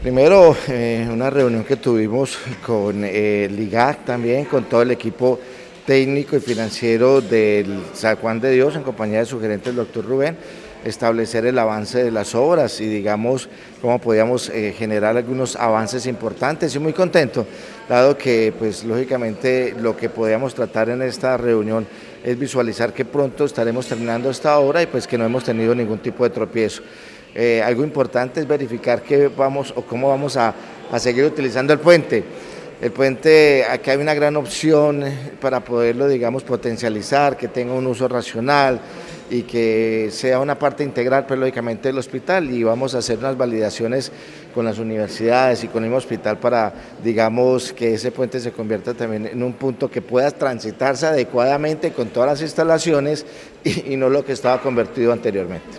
Primero, una reunión que tuvimos con el IGAC también, con todo el equipo técnico y financiero del San Juan de Dios, en compañía de su gerente, el doctor Rubén, establecer el avance de las obras y digamos cómo podíamos generar algunos avances importantes y muy contento, dado que pues lógicamente lo que podíamos tratar en esta reunión es visualizar que pronto estaremos terminando esta obra y pues que no hemos tenido ningún tipo de tropiezo. Algo importante es verificar qué vamos o cómo vamos a seguir utilizando el puente. El puente, aquí hay una gran opción para poderlo, digamos, potencializar, que tenga un uso racional y que sea una parte integral, pues, lógicamente, del hospital, y vamos a hacer unas validaciones con las universidades y con el mismo hospital para, digamos, que ese puente se convierta también en un punto que pueda transitarse adecuadamente con todas las instalaciones y no lo que estaba convertido anteriormente.